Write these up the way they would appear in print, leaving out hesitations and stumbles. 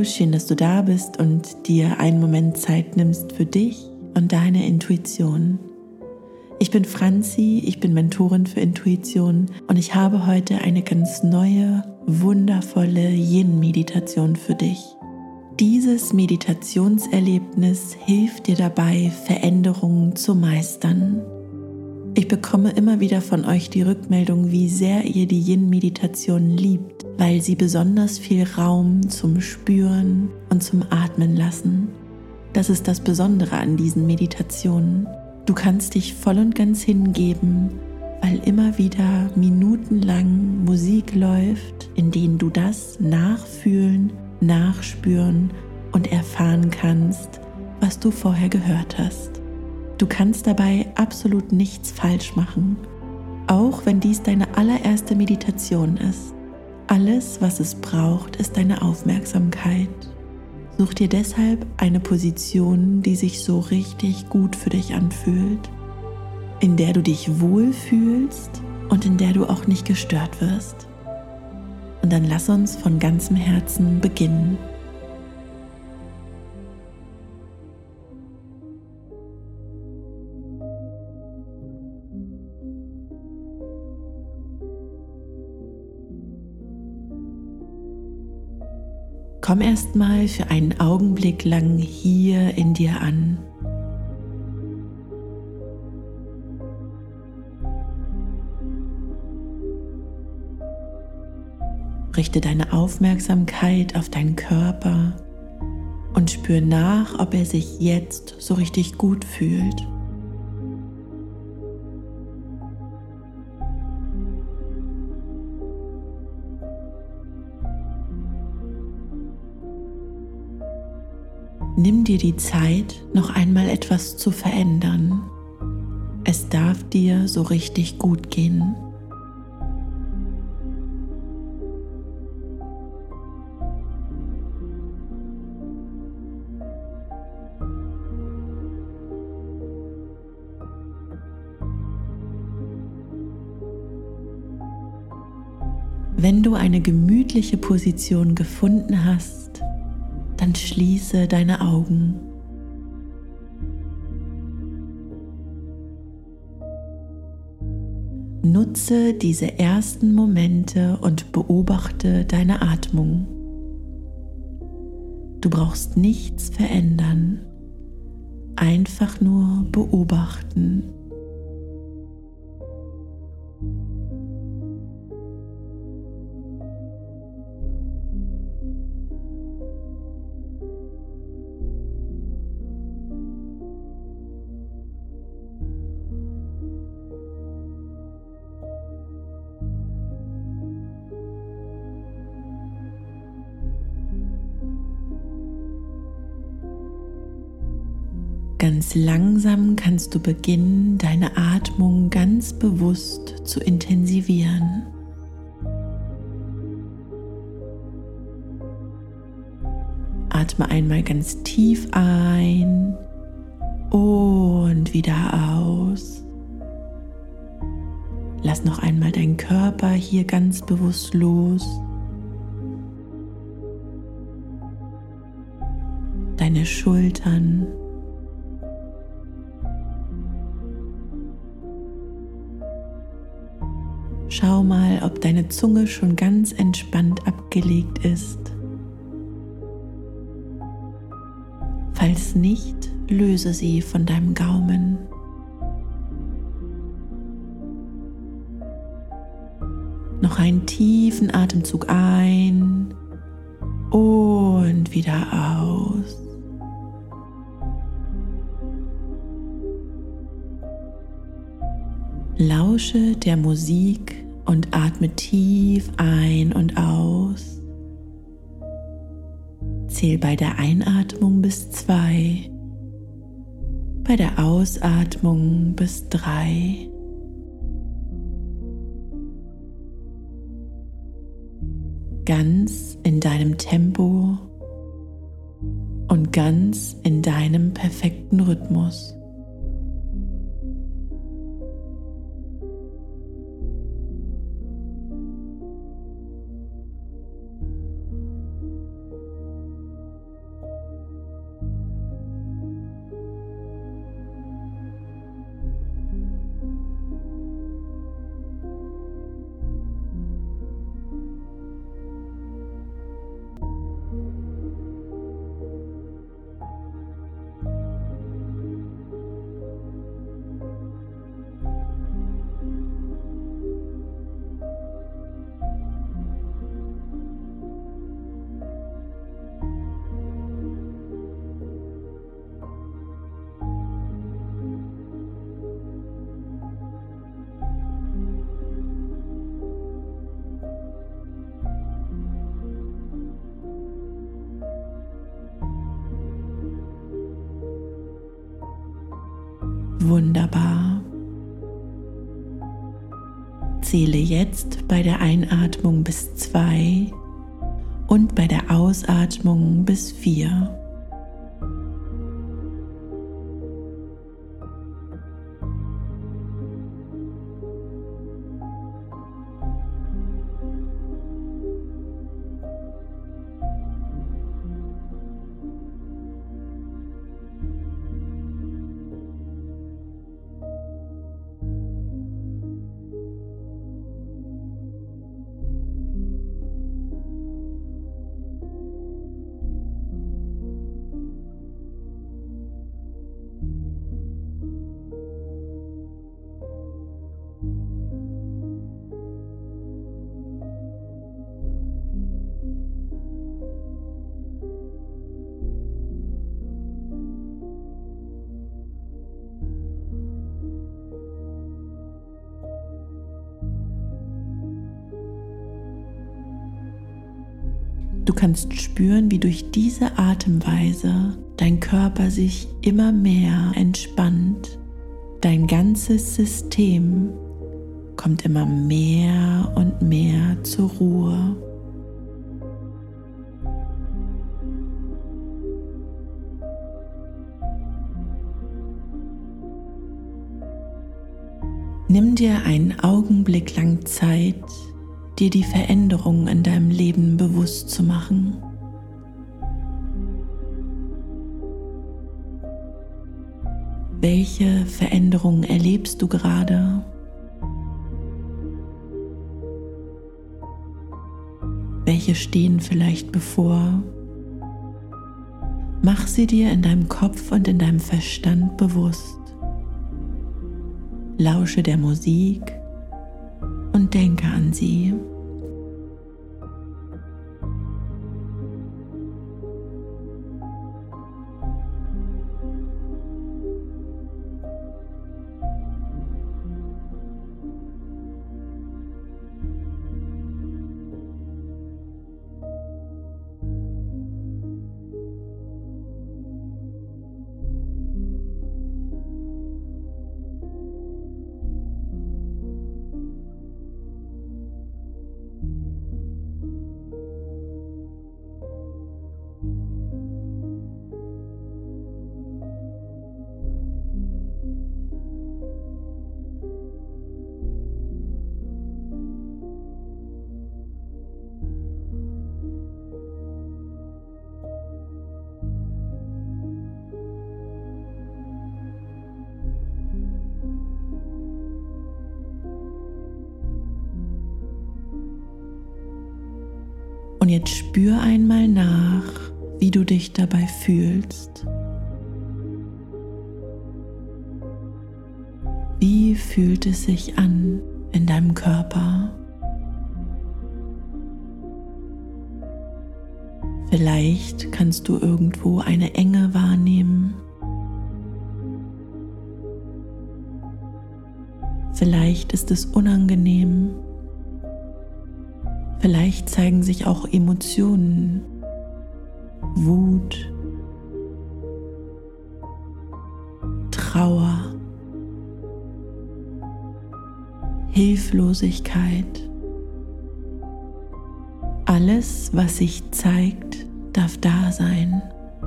Hallo, schön, dass du da bist und dir einen Moment Zeit nimmst für dich und deine Intuition. Ich bin Franzi, ich bin Mentorin für Intuition und ich habe heute eine ganz neue, wundervolle Yin-Meditation für dich. Dieses Meditationserlebnis hilft dir dabei, Veränderungen zu meistern. Ich bekomme immer wieder von euch die Rückmeldung, wie sehr ihr die Yin-Meditation liebt, weil sie besonders viel Raum zum Spüren und zum Atmen lassen. Das ist das Besondere an diesen Meditationen. Du kannst dich voll und ganz hingeben, weil immer wieder minutenlang Musik läuft, in denen du das nachfühlen, nachspüren und erfahren kannst, was du vorher gehört hast. Du kannst dabei absolut nichts falsch machen, auch wenn dies deine allererste Meditation ist. Alles, was es braucht, ist deine Aufmerksamkeit. Such dir deshalb eine Position, die sich so richtig gut für dich anfühlt, in der du dich wohlfühlst und in der du auch nicht gestört wirst. Und dann lass uns von ganzem Herzen beginnen. Komm erstmal für einen Augenblick lang hier in dir an. Richte deine Aufmerksamkeit auf deinen Körper und spür nach, ob er sich jetzt so richtig gut fühlt. Nimm dir die Zeit, noch einmal etwas zu verändern. Es darf dir so richtig gut gehen. Wenn du eine gemütliche Position gefunden hast, dann schließe deine Augen. Nutze diese ersten Momente und beobachte deine Atmung. Du brauchst nichts verändern, einfach nur beobachten. Ganz langsam kannst du beginnen, deine Atmung ganz bewusst zu intensivieren. Atme einmal ganz tief ein und wieder aus. Lass noch einmal deinen Körper hier ganz bewusst los. Deine Schultern. Schau mal, ob deine Zunge schon ganz entspannt abgelegt ist. Falls nicht, löse sie von deinem Gaumen. Noch einen tiefen Atemzug ein und wieder aus. Lausche der Musik und atme tief ein und aus. Zähl bei der Einatmung bis 2, bei der Ausatmung bis 3. Ganz in deinem Tempo und ganz in deinem perfekten Rhythmus. Wunderbar. Zähle jetzt bei der Einatmung bis 2 und bei der Ausatmung bis 4. Du kannst spüren, wie durch diese Atemweise dein Körper sich immer mehr entspannt. Dein ganzes System kommt immer mehr und mehr zur Ruhe. Nimm dir einen Augenblick lang Zeit, dir die Veränderungen in deinem Leben bewusst zu machen. Welche Veränderungen erlebst du gerade? Welche stehen vielleicht bevor? Mach sie dir in deinem Kopf und in deinem Verstand bewusst. Lausche der Musik und denke an sie. Und jetzt spür einmal nach, wie du dich dabei fühlst. Wie fühlt es sich an in deinem Körper? Vielleicht kannst du irgendwo eine Enge wahrnehmen. Vielleicht ist es unangenehm. Vielleicht zeigen sich auch Emotionen, Wut, Trauer, Hilflosigkeit. Alles, was sich zeigt, darf da sein.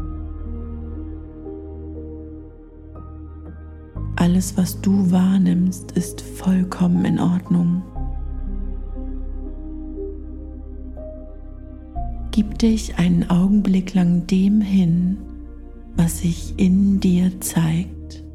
Alles, was du wahrnimmst, ist vollkommen in Ordnung. Gib dich einen Augenblick lang dem hin, was sich in dir zeigt.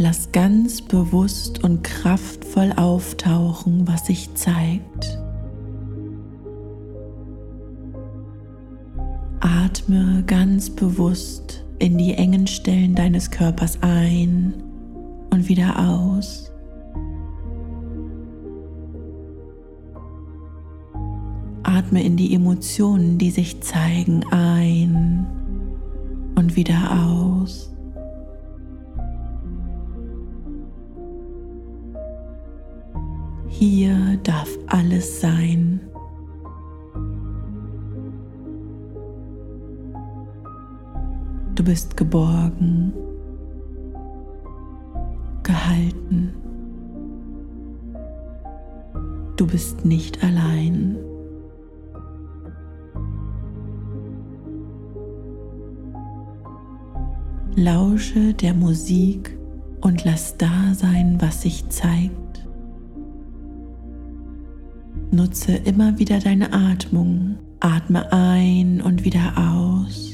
Lass ganz bewusst und kraftvoll auftauchen, was sich zeigt. Atme ganz bewusst in die engen Stellen deines Körpers ein und wieder aus. Atme in die Emotionen, die sich zeigen, ein und wieder aus. Hier darf alles sein. Du bist geborgen, gehalten. Du bist nicht allein. Lausche der Musik und lass da sein, was sich zeigt. Nutze immer wieder deine Atmung. Atme ein und wieder aus.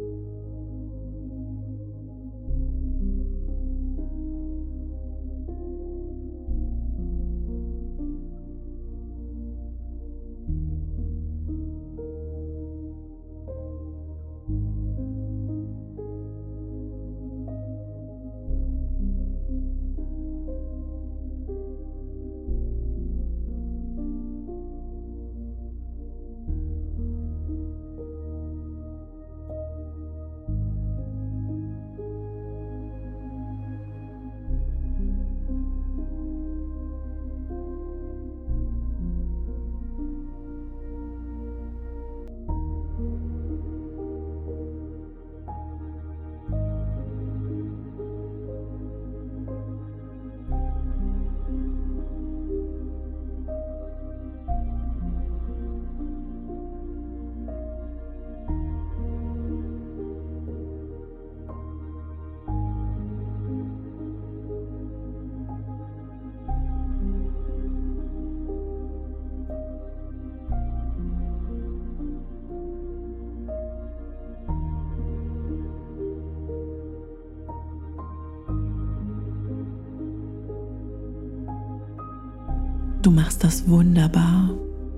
Du machst das wunderbar.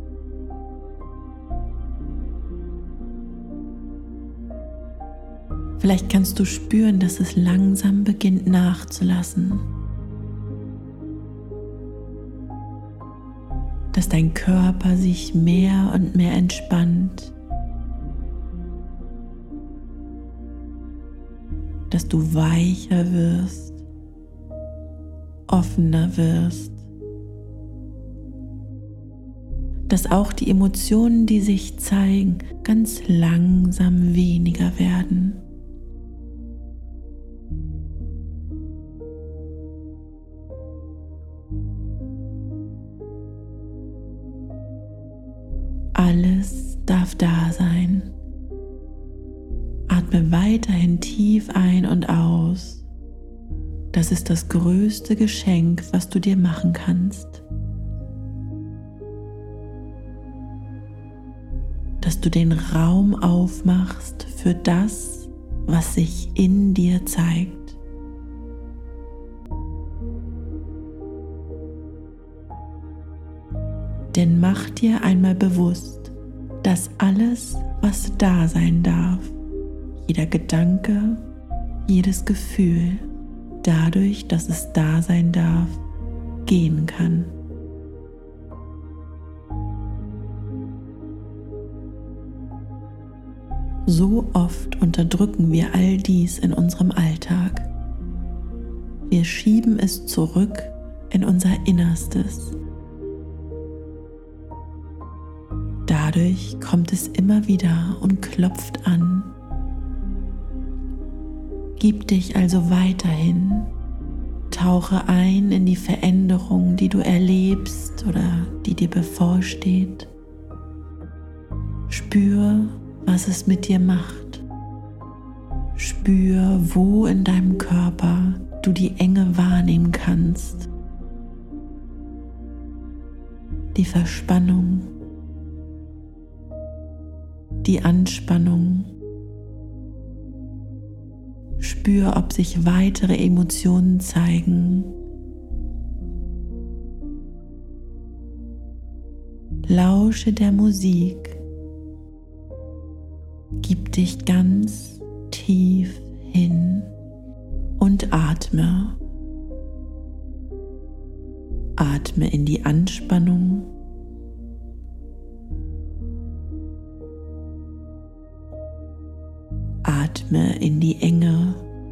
Vielleicht kannst du spüren, dass es langsam beginnt nachzulassen. Dass dein Körper sich mehr und mehr entspannt. Dass du weicher wirst, offener wirst. Dass auch die Emotionen, die sich zeigen, ganz langsam weniger werden. Alles darf da sein. Atme weiterhin tief ein und aus. Das ist das größte Geschenk, was du dir machen kannst. Dass du den Raum aufmachst für das, was sich in dir zeigt. Denn mach dir einmal bewusst, dass alles, was da sein darf, jeder Gedanke, jedes Gefühl, dadurch, dass es da sein darf, gehen kann. So oft unterdrücken wir all dies in unserem Alltag. Wir schieben es zurück in unser Innerstes. Dadurch kommt es immer wieder und klopft an. Gib dich also weiterhin, tauche ein in die Veränderung, die du erlebst oder die dir bevorsteht. Spür, was es mit dir macht. Spür, wo in deinem Körper du die Enge wahrnehmen kannst. Die Verspannung, die Anspannung. Spür, ob sich weitere Emotionen zeigen. Lausche der Musik. Gib dich ganz tief hin und atme. Atme in die Anspannung. Atme in die Enge.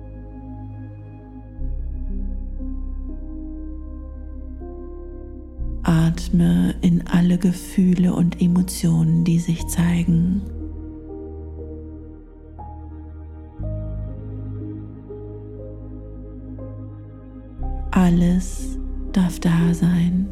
Atme in alle Gefühle und Emotionen, die sich zeigen. Alles darf da sein.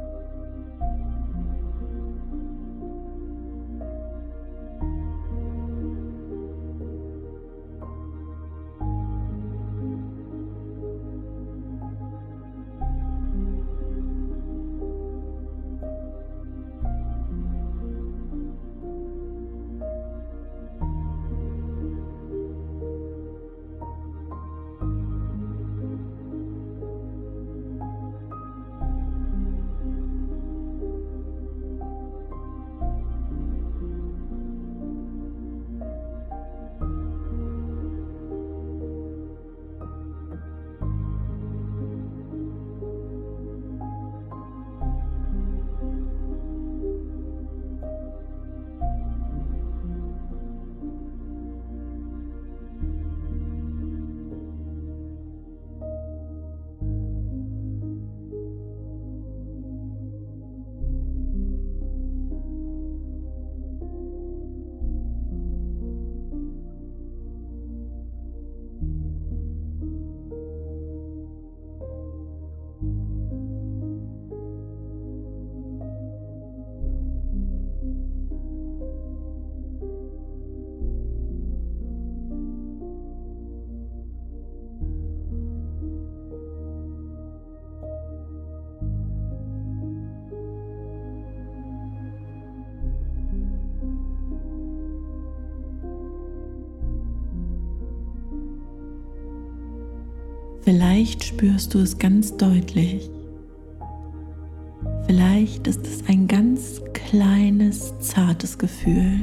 Vielleicht spürst du es ganz deutlich. Vielleicht ist es ein ganz kleines, zartes Gefühl.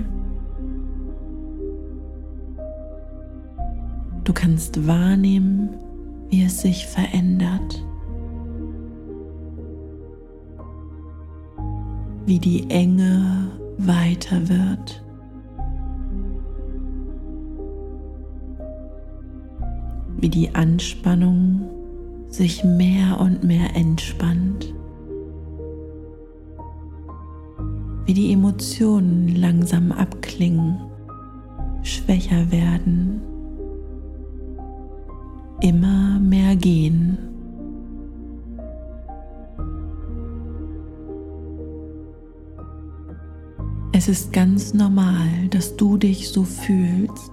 Du kannst wahrnehmen, wie es sich verändert, wie die Enge weiter wird. Wie die Anspannung sich mehr und mehr entspannt, wie die Emotionen langsam abklingen, schwächer werden, immer mehr gehen. Es ist ganz normal, dass du dich so fühlst,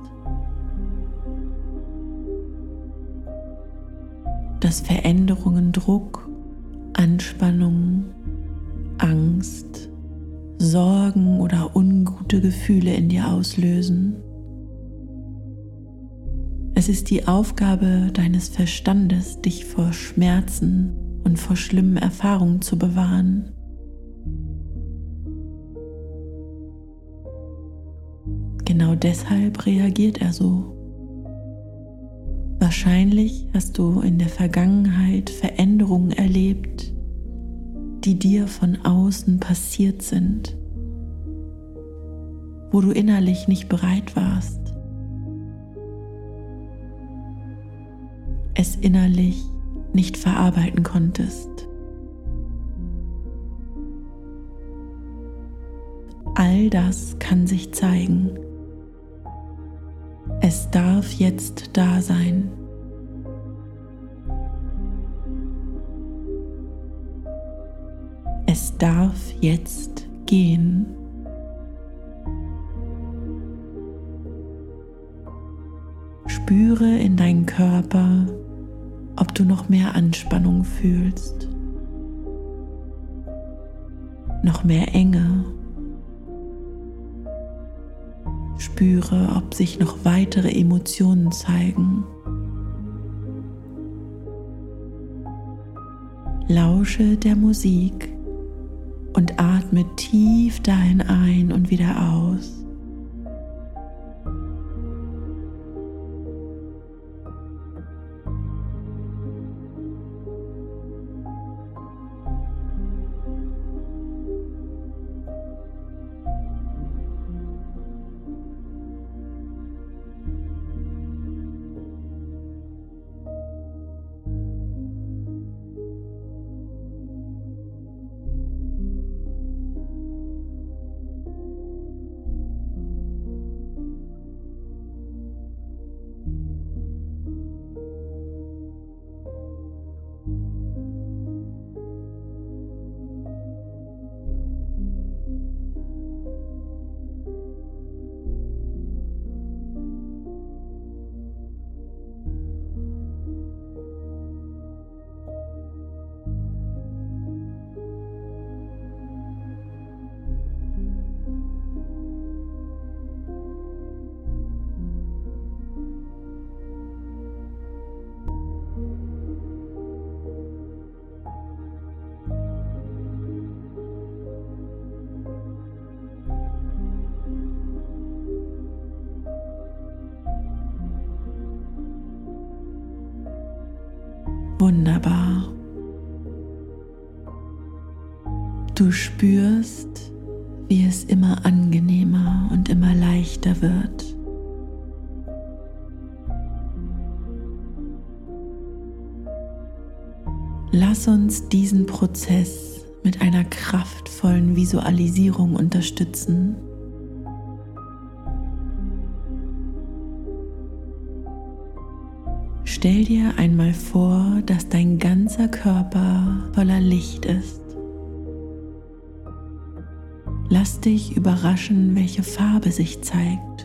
dass Veränderungen Druck, Anspannung, Angst, Sorgen oder ungute Gefühle in dir auslösen. Es ist die Aufgabe deines Verstandes, dich vor Schmerzen und vor schlimmen Erfahrungen zu bewahren. Genau deshalb reagiert er so. Wahrscheinlich hast du in der Vergangenheit Veränderungen erlebt, die dir von außen passiert sind, wo du innerlich nicht bereit warst, es innerlich nicht verarbeiten konntest. All das kann sich zeigen. Es darf jetzt da sein. Es darf jetzt gehen. Spüre in deinen Körper, ob du noch mehr Anspannung fühlst, noch mehr Enge. Spüre, ob sich noch weitere Emotionen zeigen. Lausche der Musik und atme tief dahin ein und wieder aus. Wunderbar. Du spürst, wie es immer angenehmer und immer leichter wird. Lass uns diesen Prozess mit einer kraftvollen Visualisierung unterstützen. Stell dir einmal vor, dass dein ganzer Körper voller Licht ist. Lass dich überraschen, welche Farbe sich zeigt.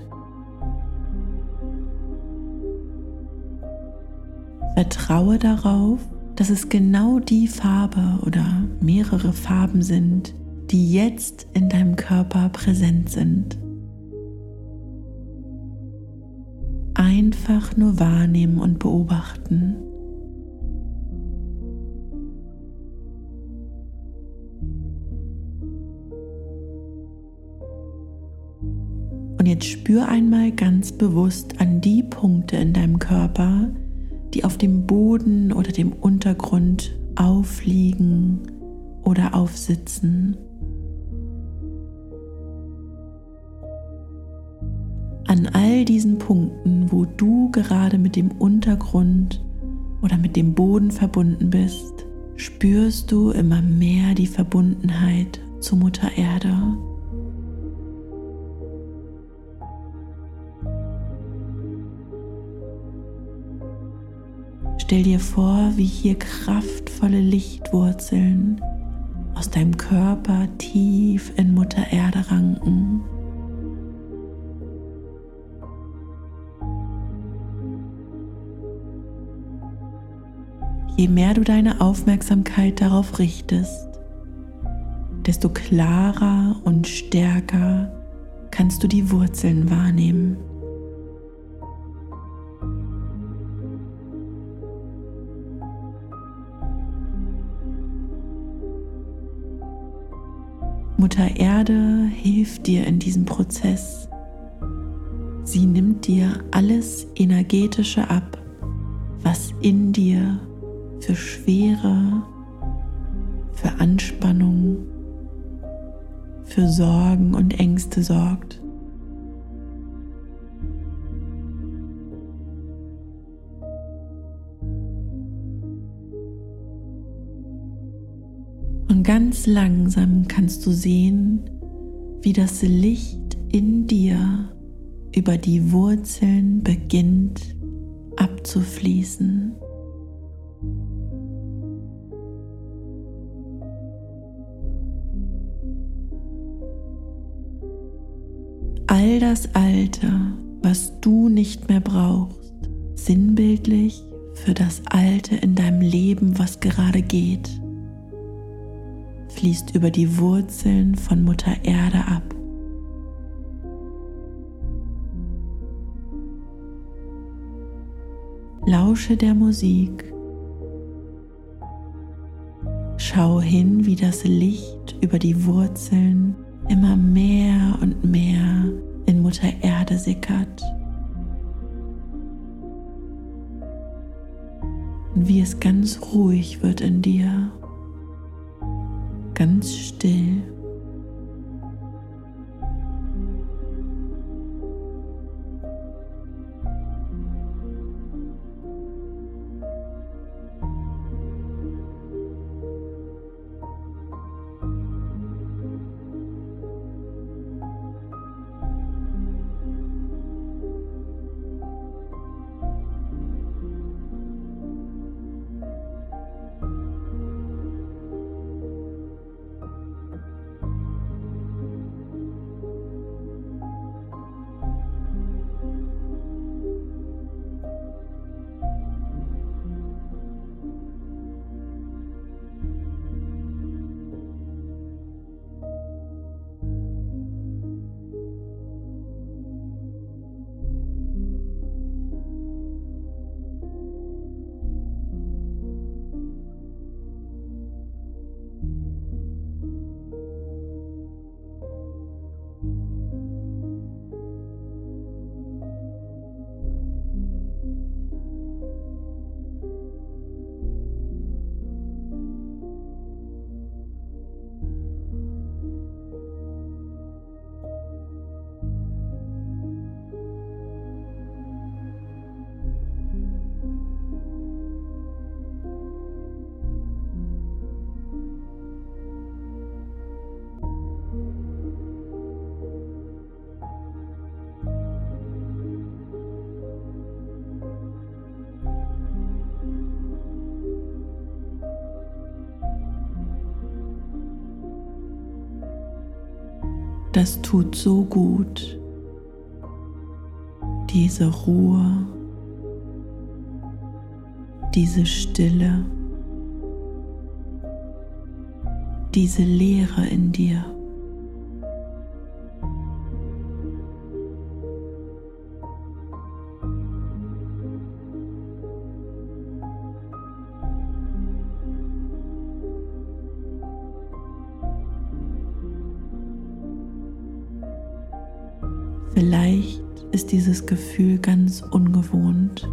Vertraue darauf, dass es genau die Farbe oder mehrere Farben sind, die jetzt in deinem Körper präsent sind. Einfach nur wahrnehmen und beobachten. Und jetzt spür einmal ganz bewusst an die Punkte in deinem Körper, die auf dem Boden oder dem Untergrund aufliegen oder aufsitzen. An all diesen Punkten, wo du gerade mit dem Untergrund oder mit dem Boden verbunden bist, spürst du immer mehr die Verbundenheit zu Mutter Erde. Stell dir vor, wie hier kraftvolle Lichtwurzeln aus deinem Körper tief in Mutter Erde ranken. Je mehr du deine Aufmerksamkeit darauf richtest, desto klarer und stärker kannst du die Wurzeln wahrnehmen. Mutter Erde hilft dir in diesem Prozess. Sie nimmt dir alles Energetische ab, was in dir für Schwere, für Anspannung, für Sorgen und Ängste sorgt. Und ganz langsam kannst du sehen, wie das Licht in dir über die Wurzeln beginnt abzufließen. All das Alte, was du nicht mehr brauchst, sinnbildlich für das Alte in deinem Leben, was gerade geht, fließt über die Wurzeln von Mutter Erde ab. Lausche der Musik Schau hin, wie das Licht über die Wurzeln immer mehr und mehr in Mutter Erde sickert. Und wie es ganz ruhig wird in dir, ganz still. Das tut so gut, diese Ruhe, diese Stille, diese Leere in dir. Vielleicht ist dieses Gefühl ganz ungewohnt.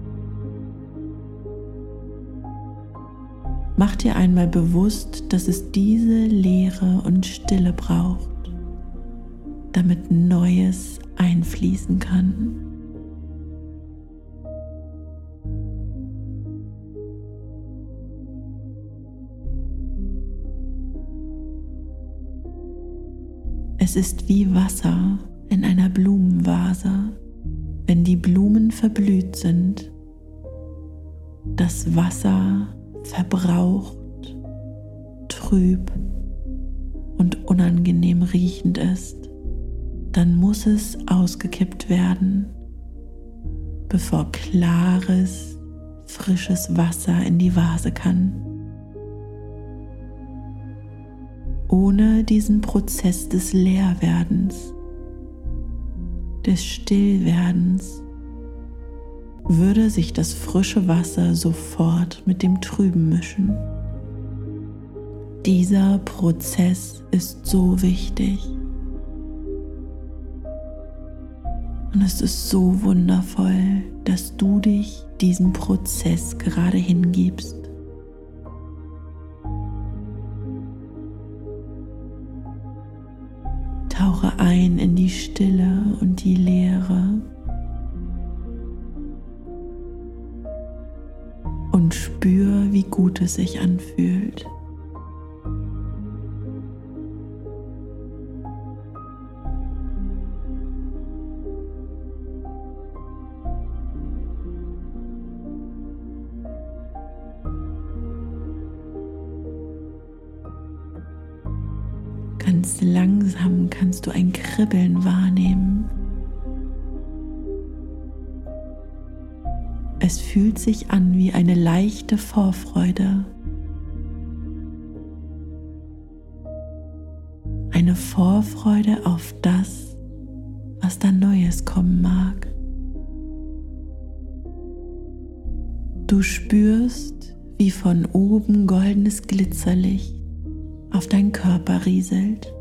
Mach dir einmal bewusst, dass es diese Leere und Stille braucht, damit Neues einfließen kann. Es ist wie Wasser in einer Blumenvase, wenn die Blumen verblüht sind. Das Wasser verbraucht, trüb und unangenehm riechend ist, dann muss es ausgekippt werden, bevor klares, frisches Wasser in die Vase kann. Ohne diesen Prozess des Leerwerdens, des Stillwerdens, würde sich das frische Wasser sofort mit dem Trüben mischen. Dieser Prozess ist so wichtig. Und es ist so wundervoll, dass du dich diesem Prozess gerade hingibst. Tauche ein in die Stille und die Leere und spür, wie gut es sich anfühlt. Ganz langsam kannst du ein Kribbeln wahrnehmen. Es fühlt sich an wie eine leichte Vorfreude. Eine Vorfreude auf das, was da Neues kommen mag. Du spürst, wie von oben goldenes Glitzerlicht auf deinen Körper rieselt.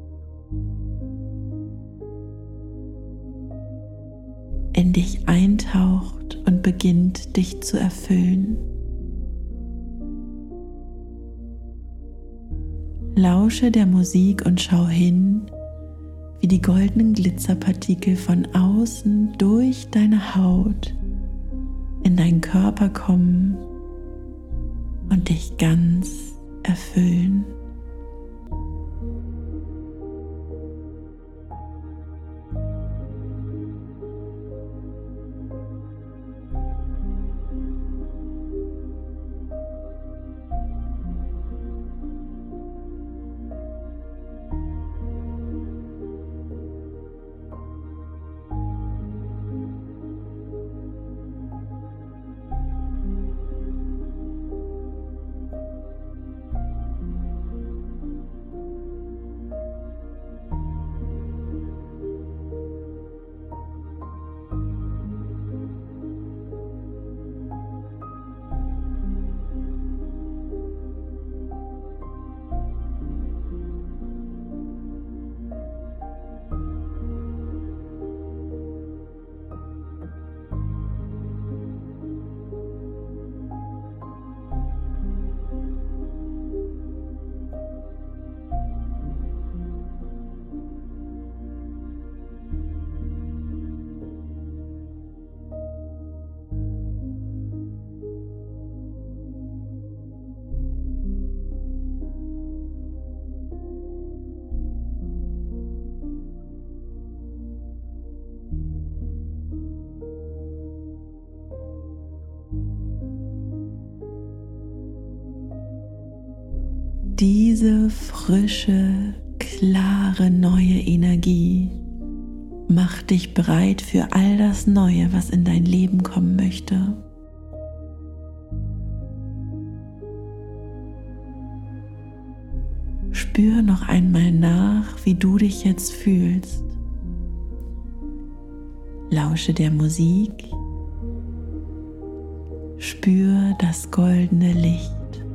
In dich eintaucht und beginnt, dich zu erfüllen. Lausche der Musik und schau hin, wie die goldenen Glitzerpartikel von außen durch deine Haut in deinen Körper kommen und dich ganz erfüllen. Diese frische, klare, neue Energie macht dich bereit für all das Neue, was in dein Leben kommen möchte. Spür noch einmal nach, wie du dich jetzt fühlst. Lausche der Musik. Spür das goldene Licht.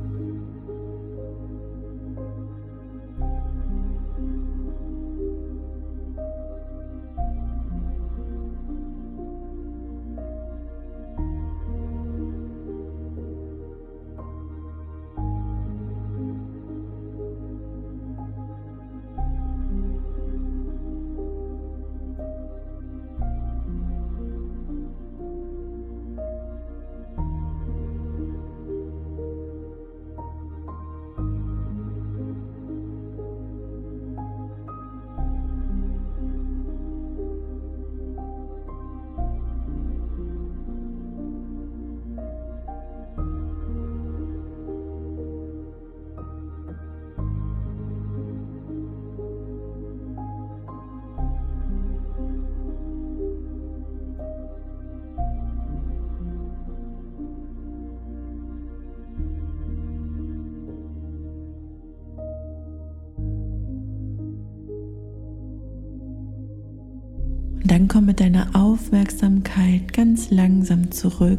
Und dann komm mit deiner Aufmerksamkeit ganz langsam zurück.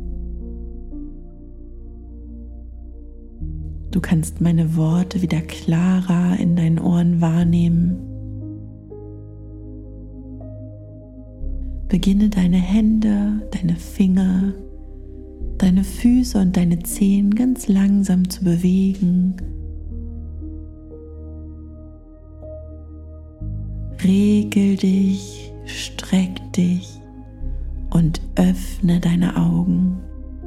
Du kannst meine Worte wieder klarer in deinen Ohren wahrnehmen. Beginne deine Hände, deine Finger, deine Füße und deine Zehen ganz langsam zu bewegen. Regel dich, streck dich und öffne deine Augen.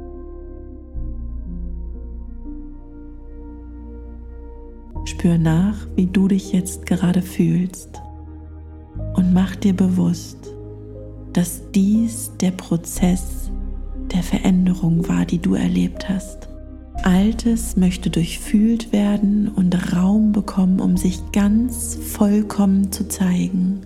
Spür nach, wie du dich jetzt gerade fühlst und mach dir bewusst, dass dies der Prozess der Veränderung war, die du erlebt hast. Altes möchte durchfühlt werden und Raum bekommen, um sich ganz vollkommen zu zeigen,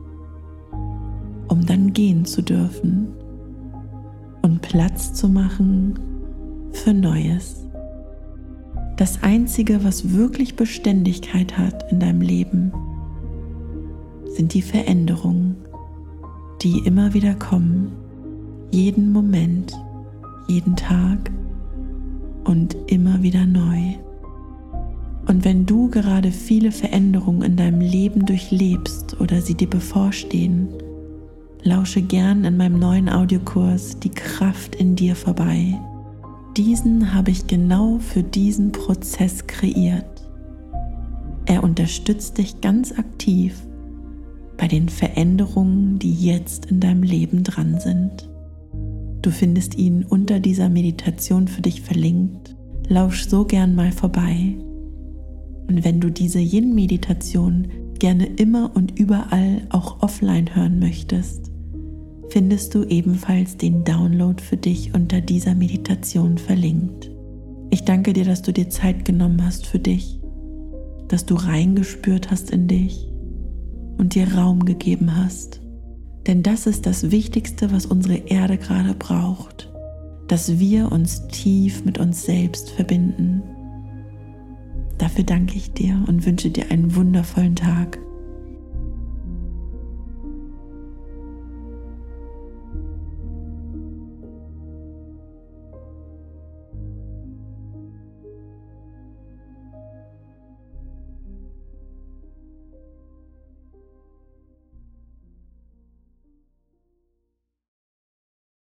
um dann gehen zu dürfen und Platz zu machen für Neues. Das Einzige, was wirklich Beständigkeit hat in deinem Leben, sind die Veränderungen, die immer wieder kommen, jeden Moment, jeden Tag und immer wieder neu. Und wenn du gerade viele Veränderungen in deinem Leben durchlebst oder sie dir bevorstehen, lausche gern in meinem neuen Audiokurs Die Kraft in dir vorbei. Diesen habe ich genau für diesen Prozess kreiert. Er unterstützt dich ganz aktiv bei den Veränderungen, die jetzt in deinem Leben dran sind. Du findest ihn unter dieser Meditation für dich verlinkt. Lausch so gern mal vorbei. Und wenn du diese Yin-Meditation gerne immer und überall auch offline hören möchtest, findest du ebenfalls den Download für dich unter dieser Meditation verlinkt. Ich danke dir, dass du dir Zeit genommen hast für dich, dass du reingespürt hast in dich und dir Raum gegeben hast. Denn das ist das Wichtigste, was unsere Erde gerade braucht, dass wir uns tief mit uns selbst verbinden. Dafür danke ich dir und wünsche dir einen wundervollen Tag.